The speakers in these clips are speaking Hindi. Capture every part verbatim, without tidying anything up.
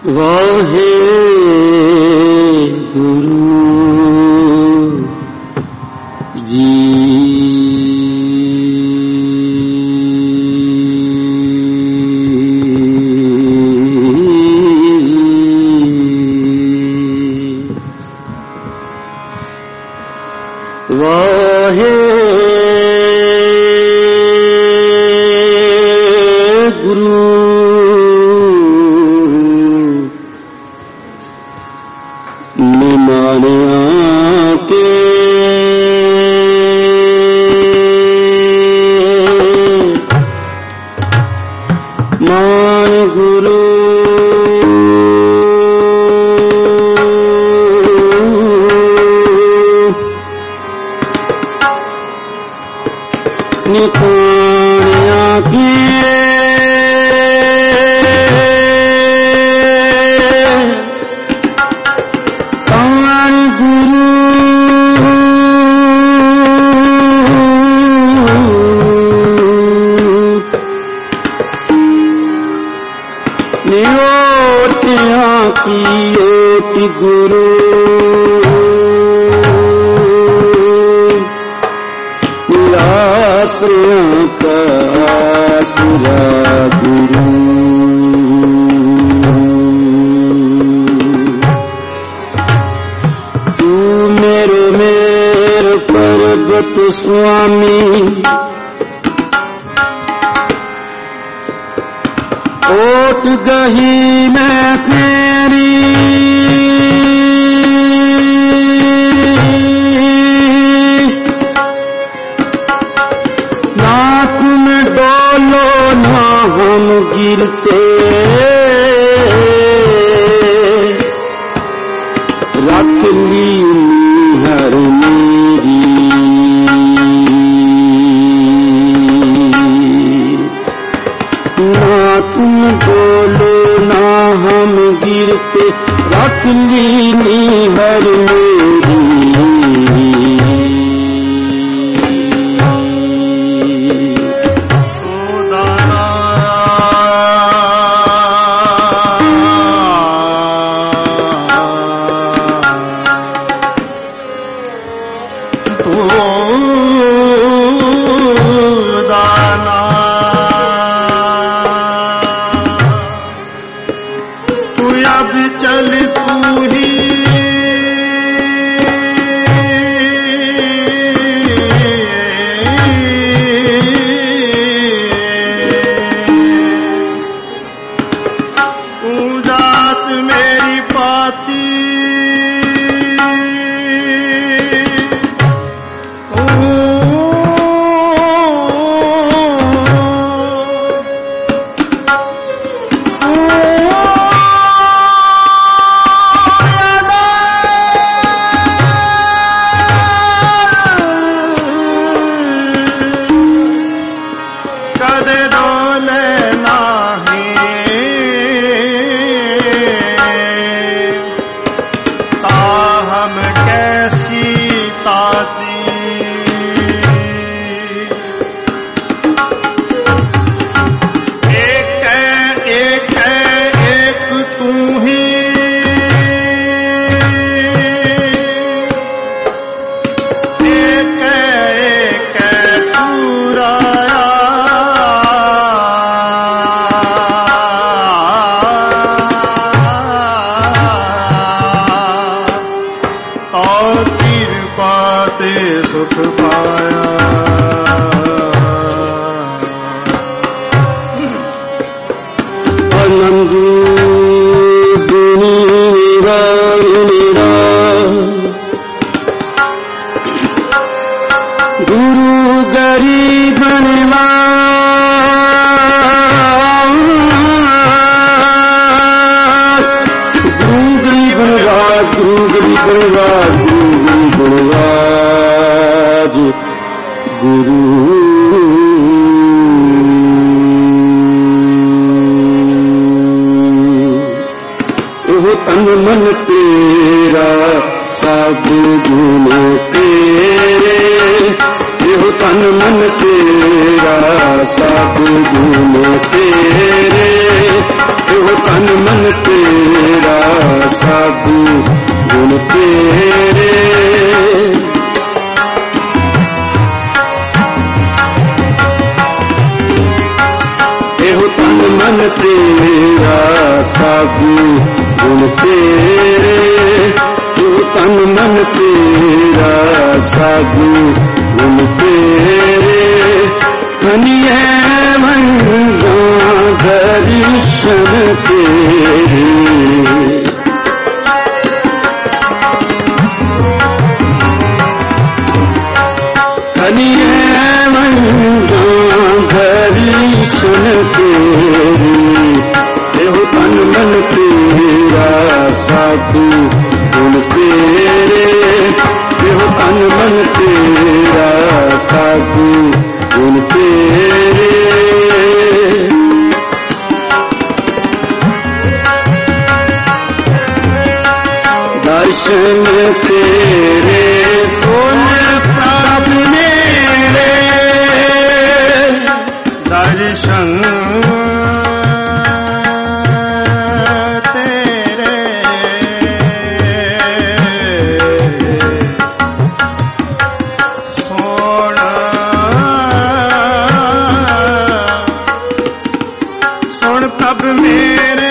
वाहे गुरु जी। वाहे गुरु निमानिया के मान गुरु निमानिया की की ओटी गुरु निराश्रयों का आसरा गुरु। तू मेरो मेर पर्वत स्वामी ओट गही मैं तेरी ना तुम डोलो ना हम गिरते रख ली हर मेरी ना तुम बोलो ना हम गिरते रख ली हर मेरी। चल तू ही जात मेरी पाती सुख पाया। आनंद गुरु गरीब बनवा गुरु गरीब बनवा गुरु गरीब बनवा गुरु बनवा गुरु ओह तन मन तेरा सब गुण तेरे, ओह तन मन तेरा सब गुण तेरे, ओह तन मन तेरा सब गुण तेरे। एहो तन मन तेरा सब गुण तेरे। एहो तन मन तेरा सब गुण तेरे। धनिय मंगा दर्शन तेरे। धनिय मंगा दर्शन तेरे। एहो तन मन तेरा सब गुण तेरे। एहो तन मन तेरा सब गुण तेरे। दर्शन तेरे सोन प्रभ मेरे। दर्शन तेरे सोन सोन प्रभ मेरे।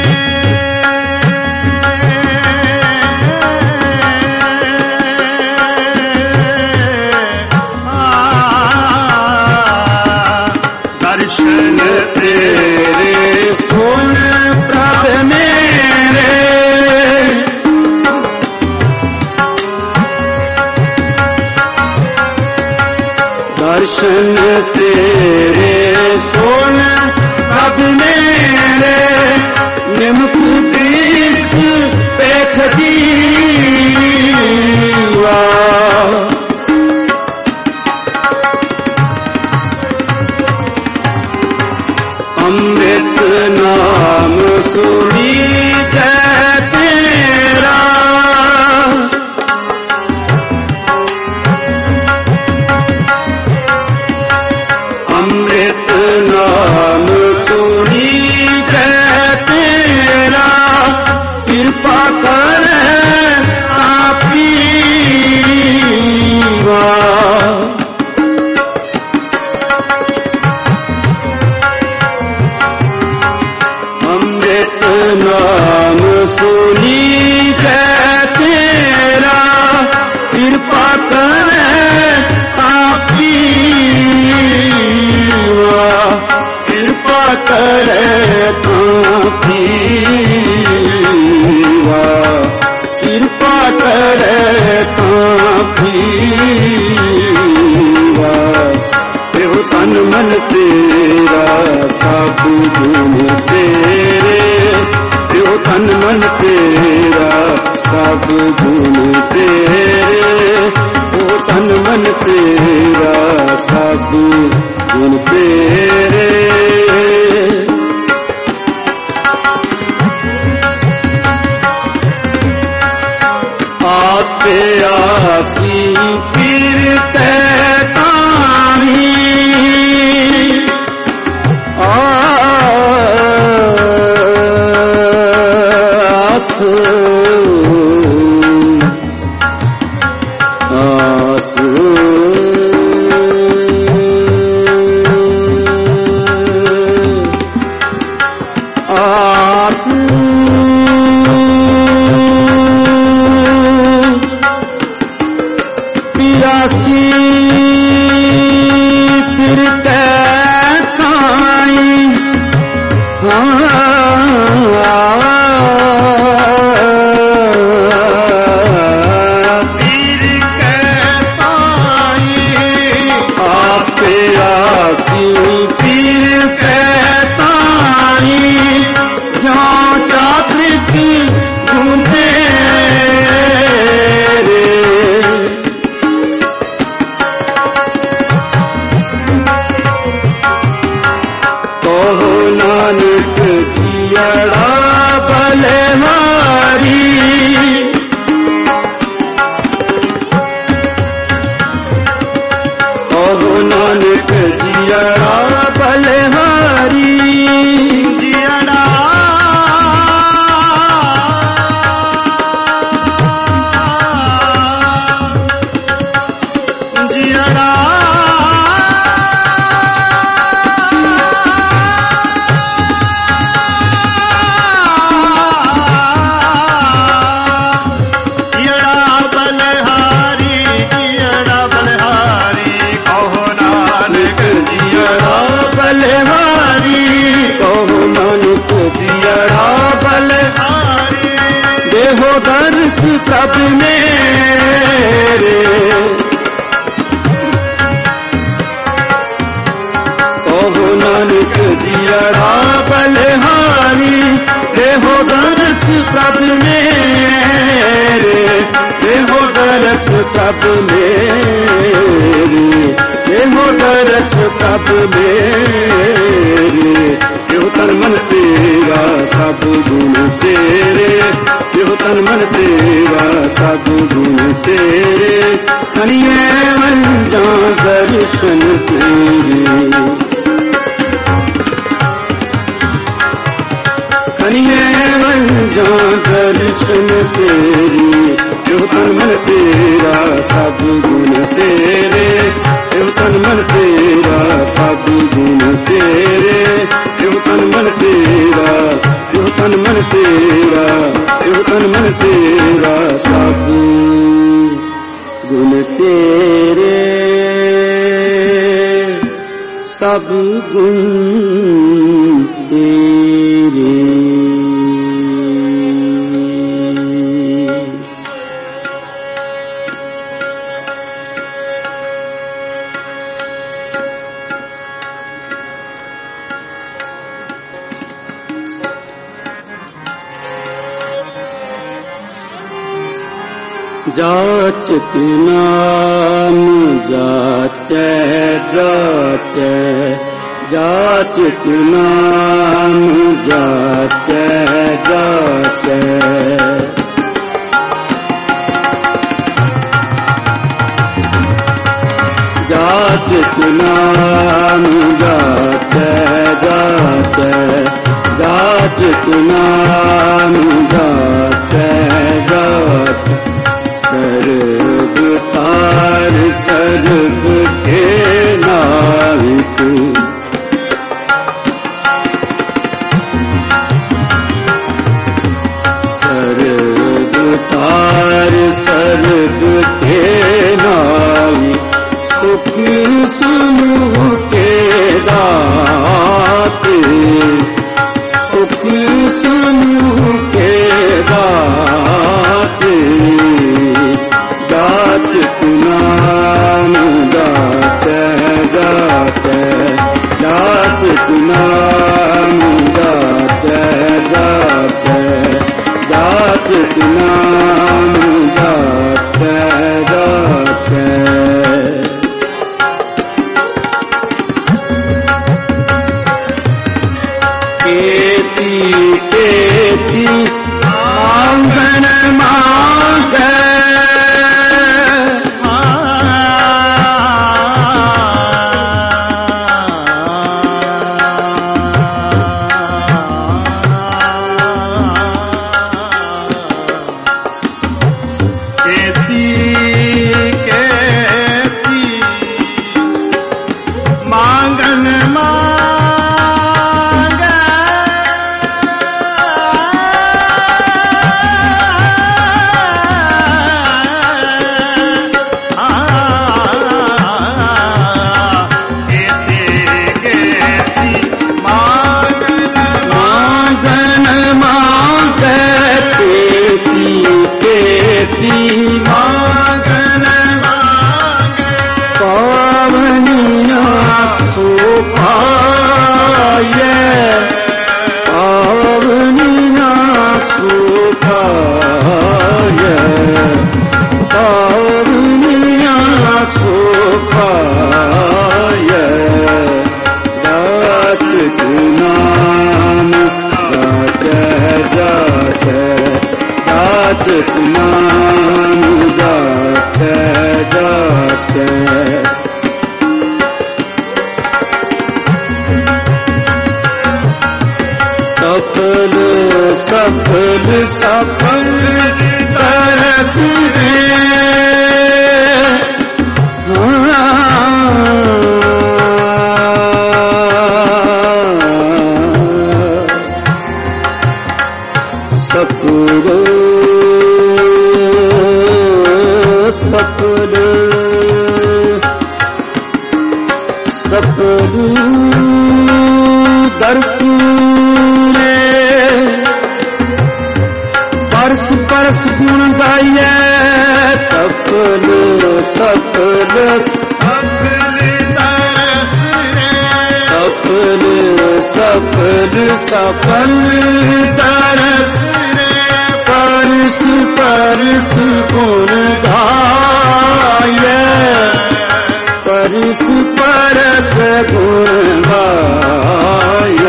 दर्शन तेरे सोन प्रभ मेरे। दर्शन तेरे सोन प्रभ मेरे। निमुख दृष्ट पेख दीवा। अमृत नाम सुनी जय तेरा। अमृत नाम सुनी जय तेरा। कृपा कर आपीवा। अमृत नाम सुनी जय तेरा। कृपा कर आपीवा। कृपा कर आपीवा। कृपा कर आपीवा। एहो तन मन तेरा सब गुण तेरे। एहो तन मन तेरा सब गुण तेरे। एहो तन मन तेरा सब गुण तेरे। आस पे आसी फिर तैतानी। आस आस आस पियासी फिर तैतानी। पीर कहताई। आप आसी पीर कहताई। जहाँ चात्रिक ढूंढे रे। कहो नानक जियड़ा बलहारी। कहो नानक जियड़ा बलहारी। जियड़ा प्रभ मेरे। कहो नानक जियरा बलिहारी, देहो दरस प्रभ मेरे, देहो दरस प्रभ मेरे, देहो दरस प्रभ मेरे। यो तन मन तेरा सब गुण तेरे, यो तन मन तेरा सब गुण तेरे। खनिए वंजा दर्शन तेरे, खनिए वंजा दर्शन तेरे। यो तन मन तेरा सब गुण तेरे, यो तन मन तेरा सब गुण तेरे। यो तन मन तेरा, यो तन मन तेरा, यो तन मन तेरा सब गुण तेरे, सब गुण तेरे। जाचत नाम जाचै जाचै, जाचत नाम जाचै जाचै। जाचत नाम जाचै जाचै, जाचत नाम जाचै जाचै। सर्ब तार सर्ब के नाविक, सर्ब तार सर्ब के नाविक। सुख समूह के दाते, सुख समूह के दाते। जाचत नाम जाचै जाचै, जाचत नाम जाचै जाचै, जाचत नाम जाचै जाचै। केती केती मांगन मांगै, पावनिया सुखाय, पावनिया सुखाय, पावनिया सुखाय। जाचत नाम जाचै जाचै, जाचत नाम जाचै जाचै। सफल सफल सफल तरस दे, सफल सफल सफल दर्शन परस परस गुण गाय सफल सफल तरस सफल सफल सफल तरस परस परस गुण गाय परस परस गुण गाय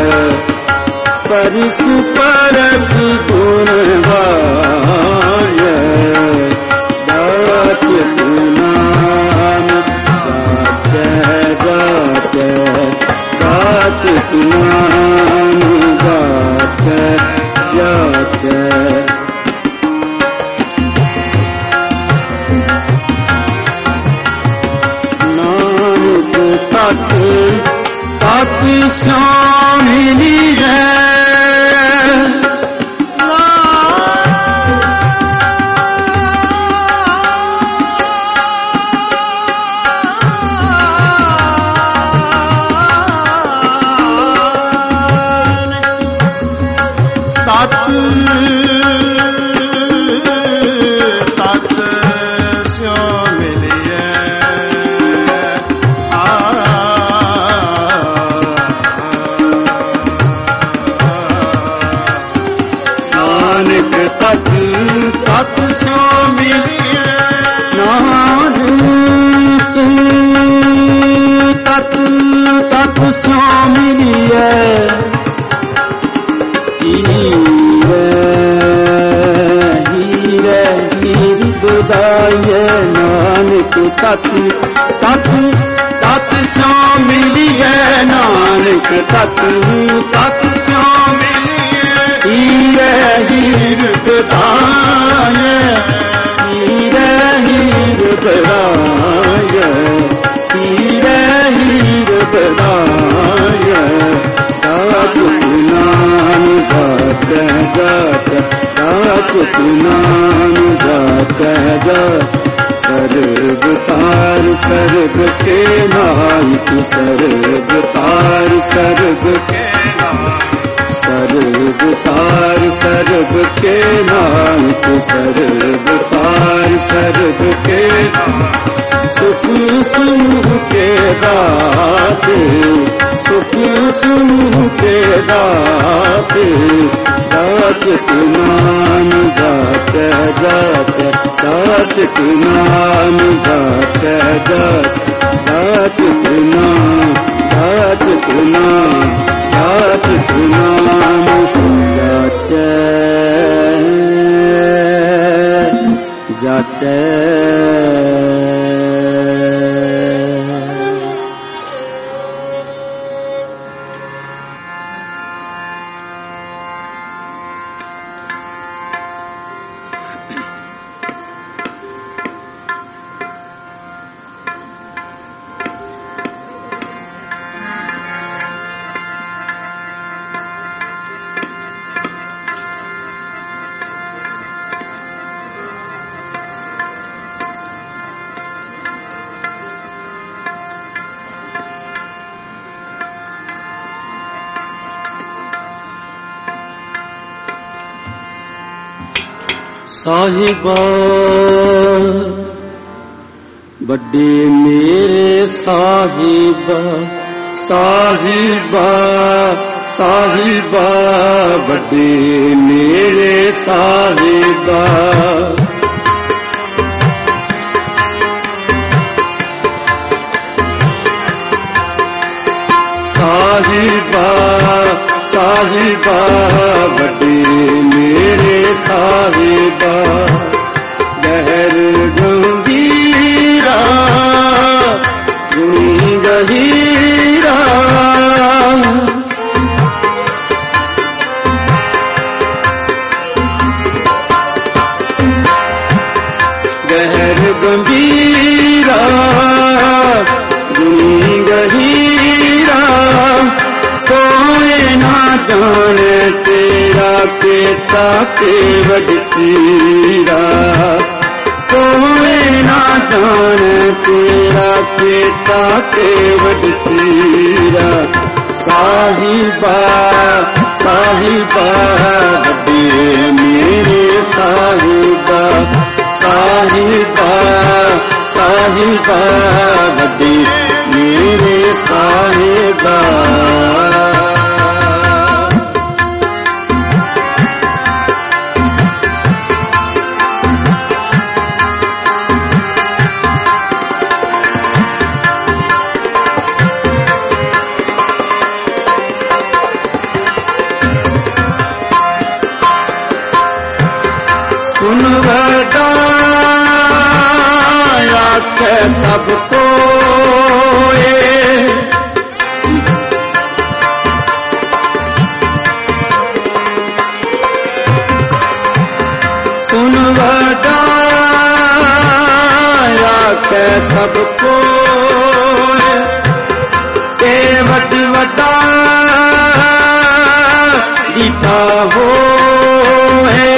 परस परस गुण गाय गात नाम गात गात नाम गात गात नानक तत् तत् स्वामिनी है तत् तत् स्वामी नानक तत् तत् स्वामी हीरे हीरे हीर बुदाय नानक तत् तत् तत् स्वामी नानक तत् तत् स्वामी हीरे हीर बधाय हीरे हीर बधाय हीरे हीर बधाय गात नाम गात गात गात नाम गात गात सर्व तार सर्व के नायक सर्व तार सर्व के सर्व तार सर्व के नायक सर्व तार सर्व के सुख सुख के दाते सुख सुख के दाते दात नाम गात जात दात नाम गात जात दात नाम दात नाम दात नाम जात जात साहिबा बड़े मेरे साहिबा साहिबा साहिबा बड़े मेरे साहिबा साहिबा साहिबा बड़े मेरे साहिबा गहर गंभीरा गुणी गहीरा गहर गंभीरा गुणी गहीरा कोई ना जाने तेरा केता के वडतीरा कोई ना जाने तेरा केता के वडतीरा साहिबा साहिबा बड़े मेरे साहिबा साहिबा साहिबा वॾे मेरे साहिबा। सुन वॾा आखे सब कोए, सुन वॾा आखे सब कोए, ते वॾ वॾा ॾीठा होए,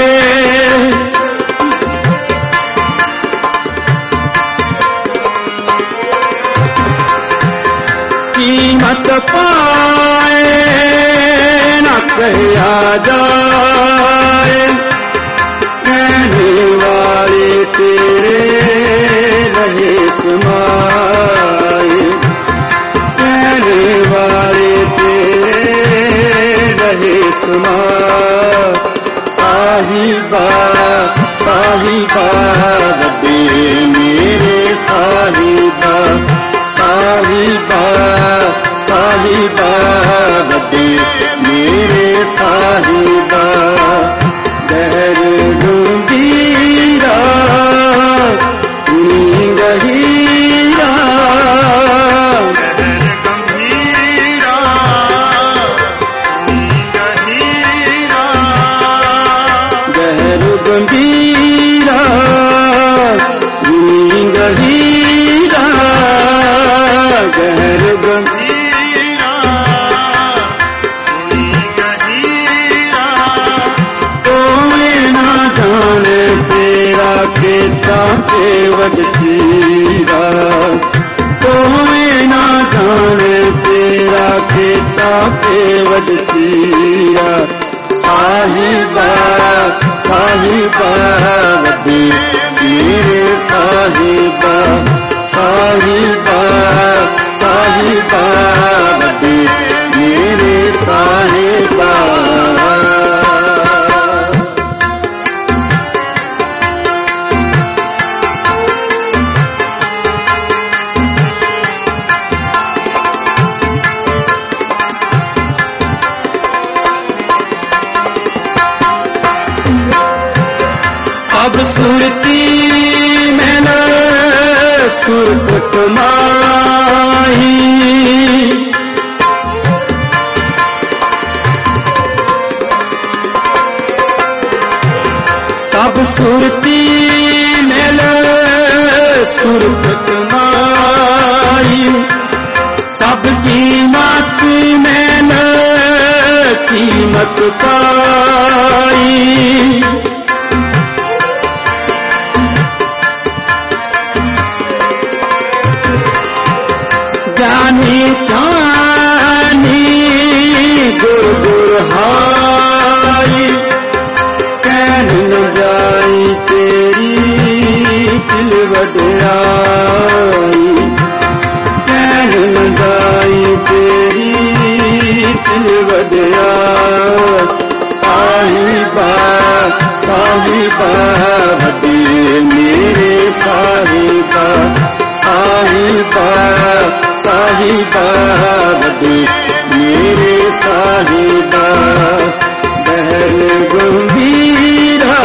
कीमत पाए न कहा जाए, कहने वाले तेरे रहे समाए, कहने वाले तेरे रहे समाए। साहिबा साहिबा वॾे मेरे साहिबा, साहिबा साहिबा वॾे मेरे साहिबा। गहर गंभीरा नींद हीरा, गहर गंभीरा नींद हीरा, गहर गंभीरा कोई ना जाने तेरा केता के वडीरा, कोई ना जाने तेरा केता के वडीरा। साहिबा साहिबा वॾे मेरे साहिबा, साहिबा साहिबा वॾे मेरे साहिबा। अब सुरती में न सुरत माही, सब सुरती में न सुरत माही, सब कीमत में न कीमत पाई। जानी जानी गुर गुर हाई, कहन न जाई तेरी दिल वड्याई, कहन न जाई तेरी दिल वड्याई। साहिबा साहिबा वॾे मेरे साहिबा, साहिबा साहिबा वॾे मेरे साहिबा। गहर गंभीरा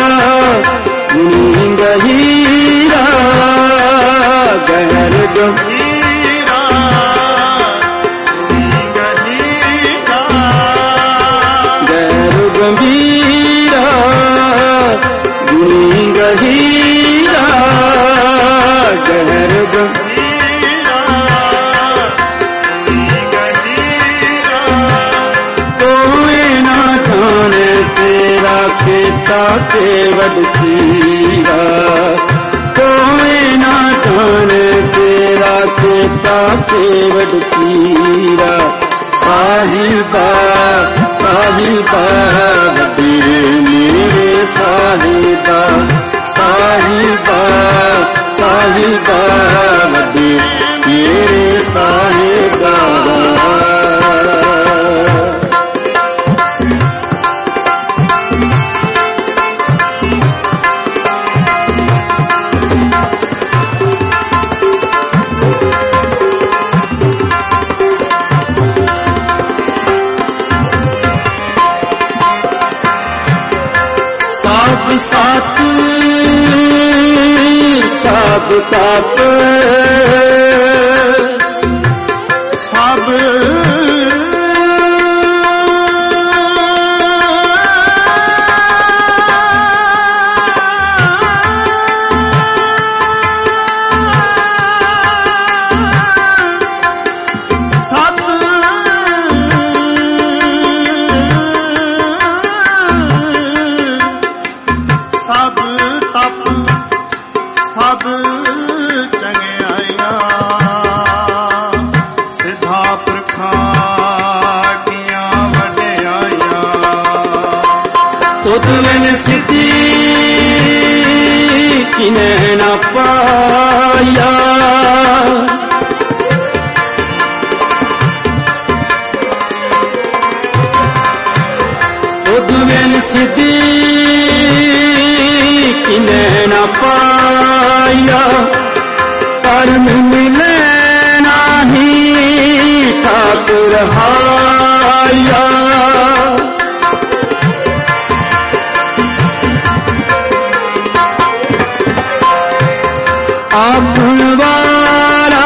नींद हीरा, गहर गंभीरा नींद हीरा, गहर गंभीरा नींद हीरा, गहर गंभीरा कोई ना जाने तेरा केता के वडीरा, कोई ना जाने तेरा केता के वडीरा। साहिबा साहिबा वॾे मेरे साहिबा, साहिबा साहिबा ਸਭ ਤਪ ਸਭ किन्हें न पाया उद्वेन सिद्धि किन्हें न पाया कर्म मिले नहीं ठाकुर हाया आपन वाला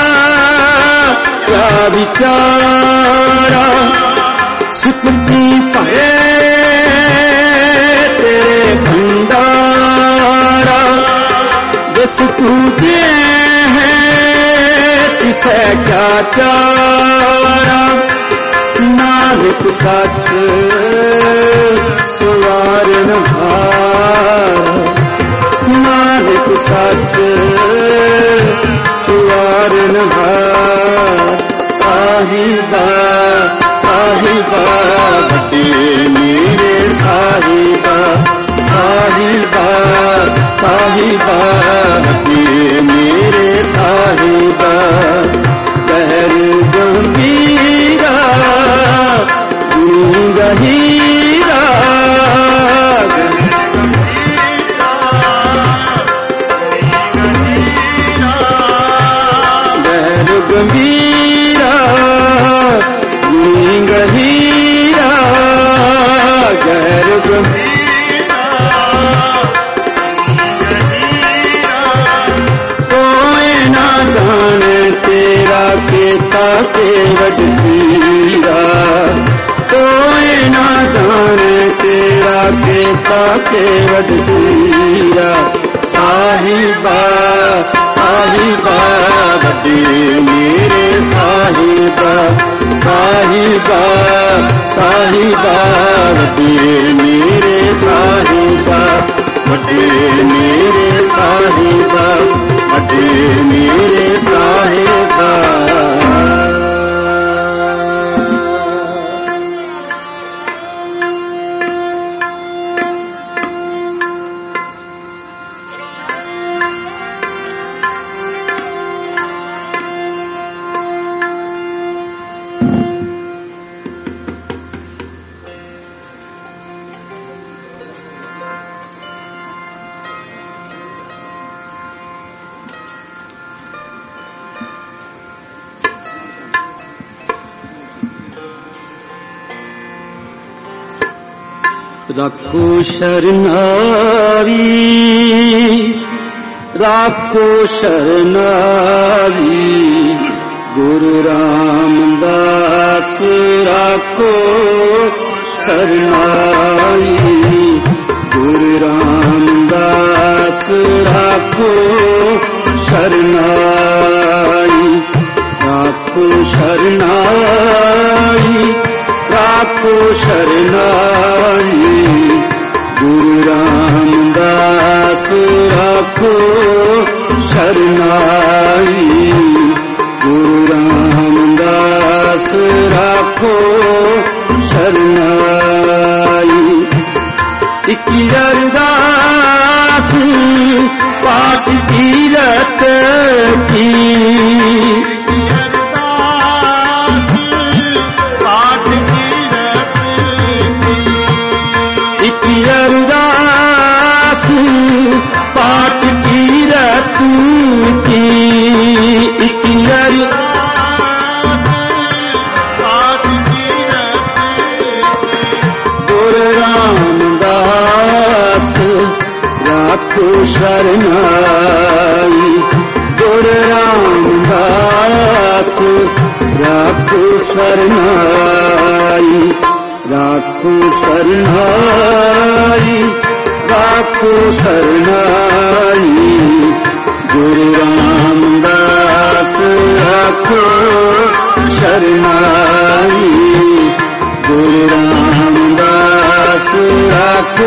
क्या विचारा सुखती पाए तेरे भंडारा जिस तूने है तिसे क्या चारा नानक सच सुवारन हारा नानक सच सुवारन हार साहिबा साहिबा बटे मेरे साहिबा साहिबा साहिबा बटे मेरे साहिबा कहर गंभीरा गहीरा गंभीरा गहीरा गैर गंभीरा कोई ना जाने तेरा केता के वडीरा कोई ना जाने तेरा केता के वडीरा साहिबा साहिबा बटे मेरे साहिबा साहिबा साहिबा बटे मेरे साहिबा बटे मेरे साहिबा बटे मेरे साहिबा रखो शरणारी राखो शरणारी गुरु रामदास राखो शरणारी गुरु रामदास राखो शरणारी राखो शरणारी राखो शरणाई गुरु रामदास राखो शरणाई गुरु रामदास राखो शरणाई इक्की अरदास पाठ तीरथ की अरदास पाठ तीरथ की इक्की अरदास पाठ तीरथ गुरु रामदास राखो शरणाई सरनाई, राखो सरनाई, राखो सरनाई। गुरु रामदास राखो शरनाई, गुरु रामदास राखो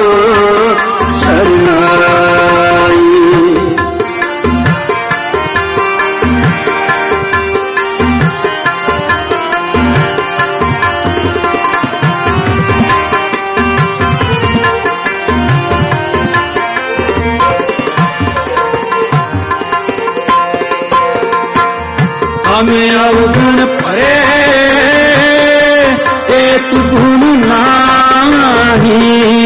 शरनाई। हमें अवगुण परे एक गुण नाही,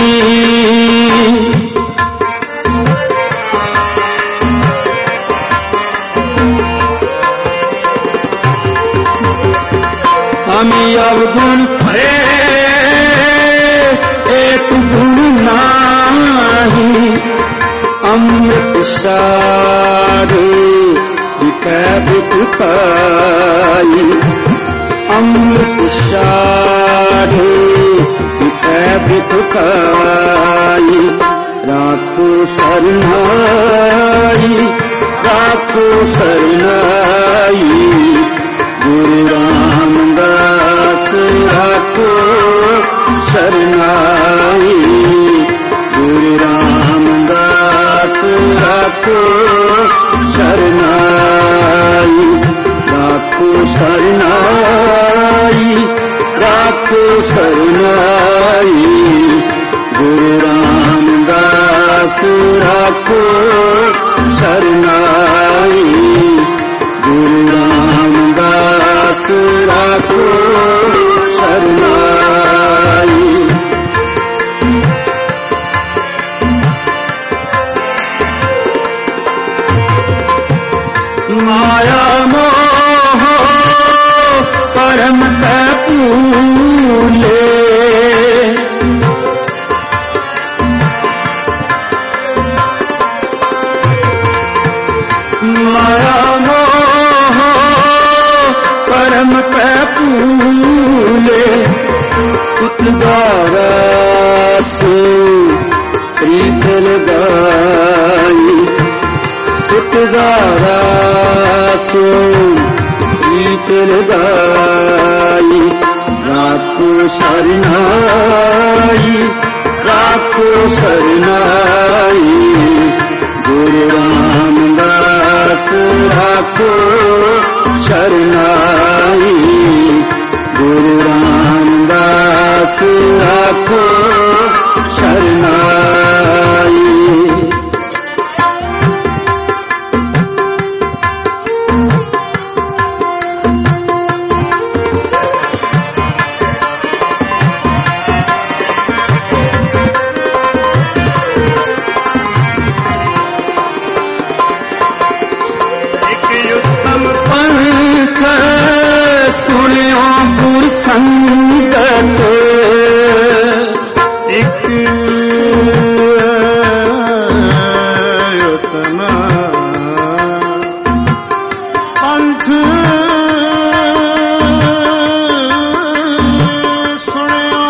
हमें अवगुण परे एक गुण नाही। अमृत सारे विकबित पाई, अमृत सारे विकबित पाई। राखो सरनाई, राखो सरनाई। गुरु रामदास राखो शरनाई, गुरु रामदास राखो शरनाई। राखो शरनाई, राखो शरनाई। गुरु रामदास राखो शरनाई, गुरु रामदास राखो शरनाई। माया मोह परम पूले, माया मोह परम पूले। सुतदारस प्रीत लगाई, सुतदारस प्रीत लगाई। राखो शरनाई, राखो शरनाई। गुरु रामदास राखो शरनाई, गुरु रामदास राखो शरनाई। सुनियो गुर संगत, एक उत्तम पंथ सुनियो।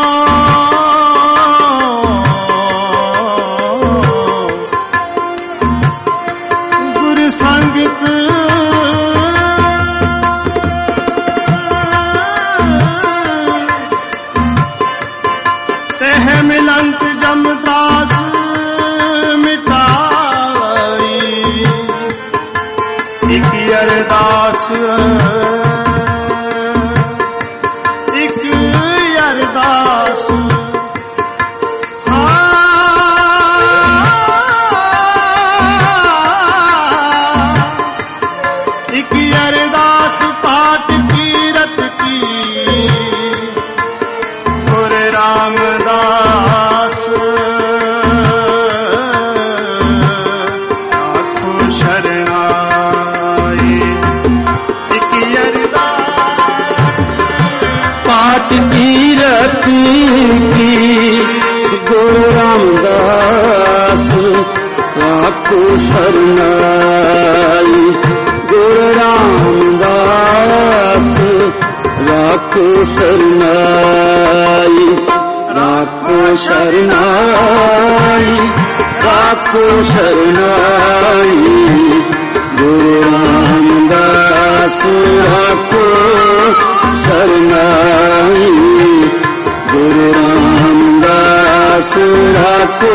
गुर संगत मिलंत जमदास मिटाई, एक अरदास एक अरदास। एक अरदास पाठ कीरत की, गुरु रामदास राखो शरनाई। एक अरदास पाठ कीरत की, गुरु रामदास राखो शरनाई। गुरु रामदास राखो राखो शरणाई, राखो शरणाई, राखो शरणाई। गुरु रामदास राखो शरणाई, गुरु रामदास राखो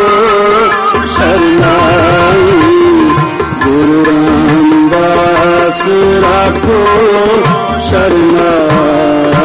शरणाई, गुरु रामदास राखो शरणाई।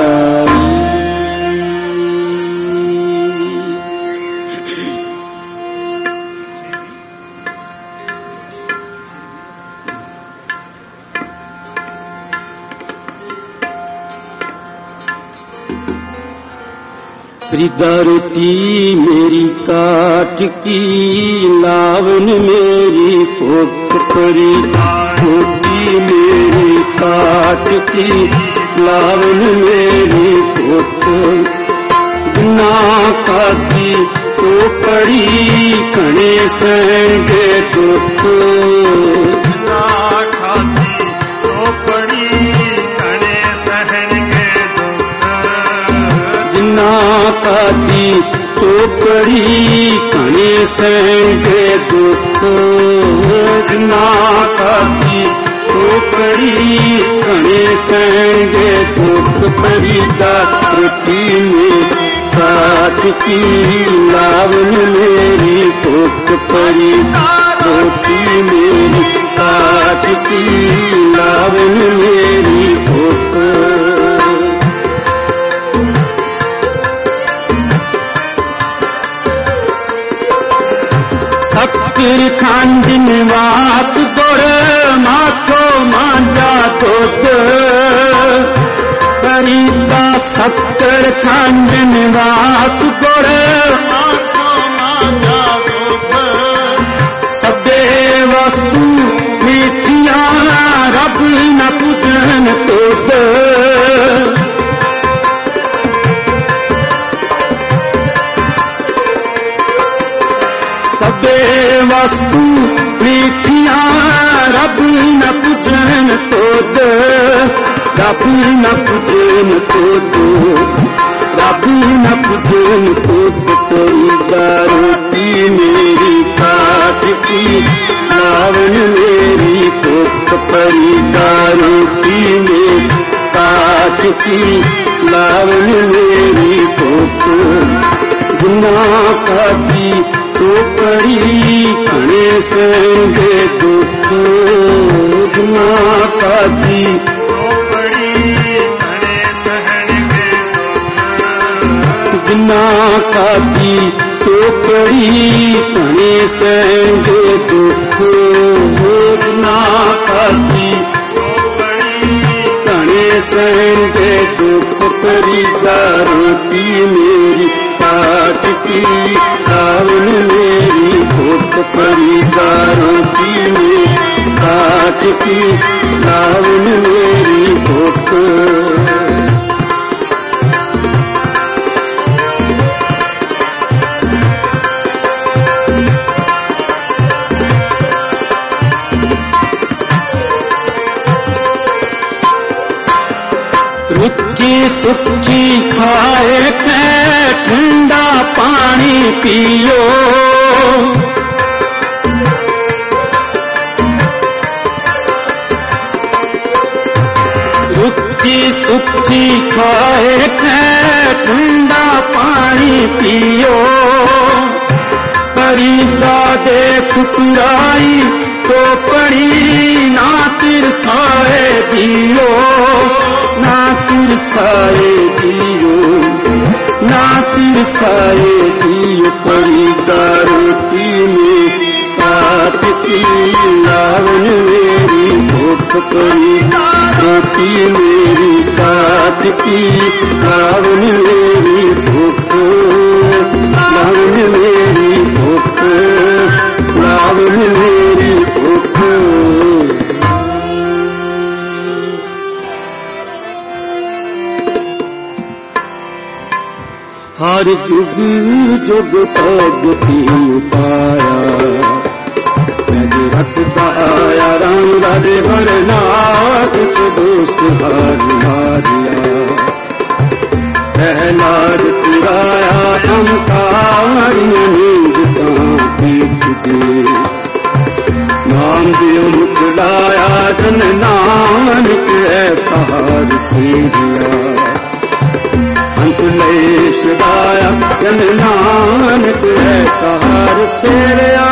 त्रिदरती मेरी काट की, लावन मेरी भूख परी। रोटी मेरी काट की, लावन मेरी भूख। बिना खाती तो पड़ी, कणे सहंगे दुख। बिना खाती तो पड़ी, कणे सहंगे दुख। बिना खाती तो पड़ी, कणे सहंगे दुख। बिना खाती तो पड़ी, कणे सहंगे दुख। परी का रोटी में काट की, लावन मेरी भूख परी। रोटी मेरी काट की, लावन मेरी भूख। शक्कर खांडिन वात गोड़, माथो मांजा दूध। करीता शक्कर खांडिन वात गोड़, माथो मांजा दूध। सबे वस्तु मीठिया, रब न पूजन तुद। सबे वस्तु मीठिया, रब न पूजन तुद। रब न पूजन तुद, रब न पूजन तुद। रोटी मेरी काट की, लावन मेरी भूख परी। रोटी मेरी काट की, लावन मेरी भूख। बिना खाती तो पड़ी, कणे सहंगे दुख। बिना खाती तो पड़ी, कणे सहंगे दुख। बिना खाती तो पड़ी, कणे सहंगे दुख। बिना खाती तो पड़ी, कणे सहंगे दुख। परी का रोटी मेरी काट की, लावन मेरी भूख परी। का रोटी मेरी काट की, लावन मेरी भूख। रुचि सुची खाए के, ठंडा पानी पियो। रुचि सुची खाए के, ठंडा पानी पियो। करीदा देख पुराई तो पड़ी, ना तिरसाए दियो। ना तिरसाए दियो, ना तिरसाए दियो। परी का रोटी में काट की, लावन मेरी भूख परी। रोटी मेरी काट की, लावन मेरी भूख। लावन मेरी भूख, लावन मेरी भूख। हर जुग जुग तगती पाया, रत पाया राम राधे भरनाथ। दोस्त हार मारिया प्रहलाद पुराया अहंकार नींदता पीठ दे नाम दियो मुकलाया जन नानक ऐसा हार से दिया अंत लेश दाया जन नानक ऐसा हार से दिया।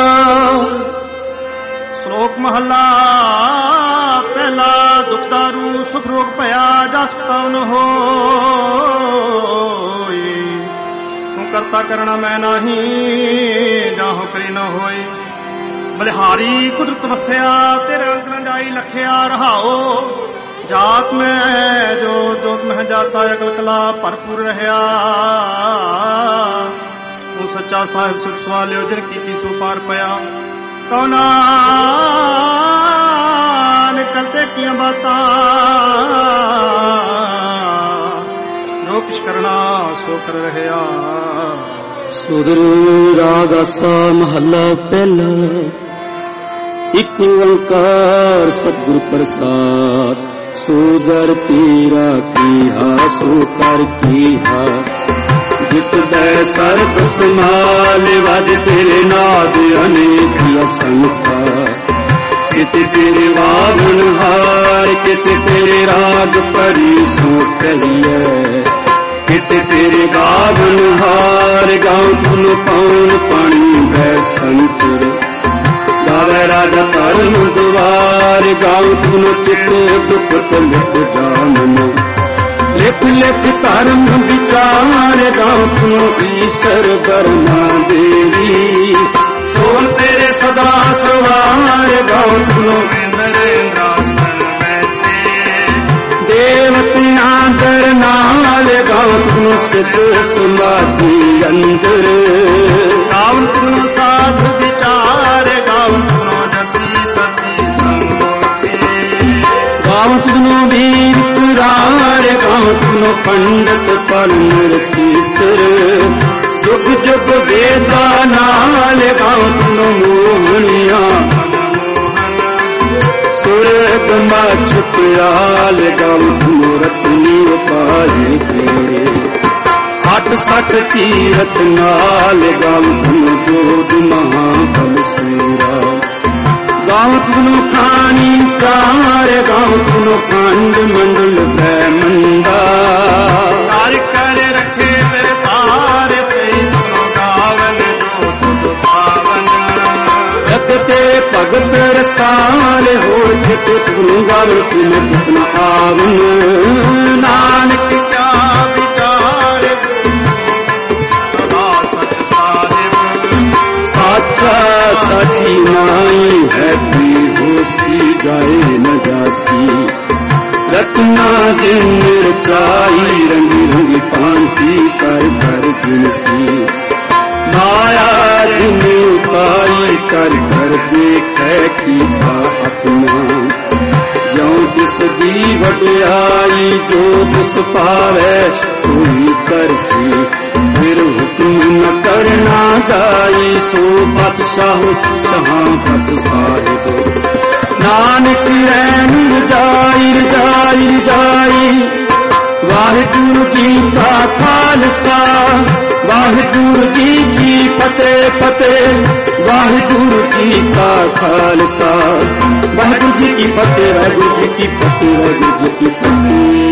श्लोक महला पहला दुखदारू सुख रोग पया जस कौन हो करता करना मैं नहीं जाहो करी न होई बलिहारी कुदरत वसया तेरे अंग न जाई लखिया रहाओ जात में जो जोत में जाता अकल कला भरपूर रहया तू सच्चा साहिब सुख सवालियो जिन कीती सो पार पया कौना करते किया बाता जो किश करना सो कर रहया। सुदर राग आसा महला पहला एक ओंकार सतगुरु प्रसाद सुदर पीरा कीहा सो कर कीहा जित दै सर्प समाल वज तेरे नाद अनेक असंख्या कित तेरे वागन हार कित तेरे राग परी सो कहिए कित तेरे गावन हार गाँव तुन पौन पानी बै संतर गावे राजा धर्म द्वार गाँव तुन चित दुपत लिप जानन लिप लिप धर्म विचार गाँव तुन ईश्वर बरमा देवी सोन तेरे सदा सवार गाँव तुन देवतियां दर नाल गाँव तुन सिद्ध समाधि अंदर गाँव तुन साधु विचार गाँव तुन जति सती संगोते गाँव तुन वीर पुरार गाँव तुन पंडित परम कीसर जुग जुग वेदा नाल गाँव तुन मोहनिया सुरग मछ प्याल गाँव तुन रत्नी उपाय के अठ सठ तीरथ नाल गाँव तुन जोध महाबल सूरा गाँव तुन खानी चार गाँव तुन खंड मंडल बैमंदा तार कर रखे तेरे तार से गावन जो तुझ पावन रखते भगत रसाल हो जित तुम गावन सुन जितना आवन नानक क्या विचार सदा सच साहिब साचा साची नाई है बेहोशी जाए न जासी रचना जिन रचाई रंगी रंगी पांति कर कर जिनसी माया जिन उपाई कर कर देखे कीता अपना ज्यों जिस दी वड्याई जो जिस पावे सोई करसी फिर हुक्म न करना जाई सो बादशाह शहाबत साहिब नानक रैन जाई जाई जाई वाहिगुरु जी का खालसा वाहिगुरु जी की फतेह फतेह वाहिगुरु जी का खालसा वाहिगुरु जी की फतेह वाहिगुरु जी की फतेह वाहिगुरु जी की फतेह।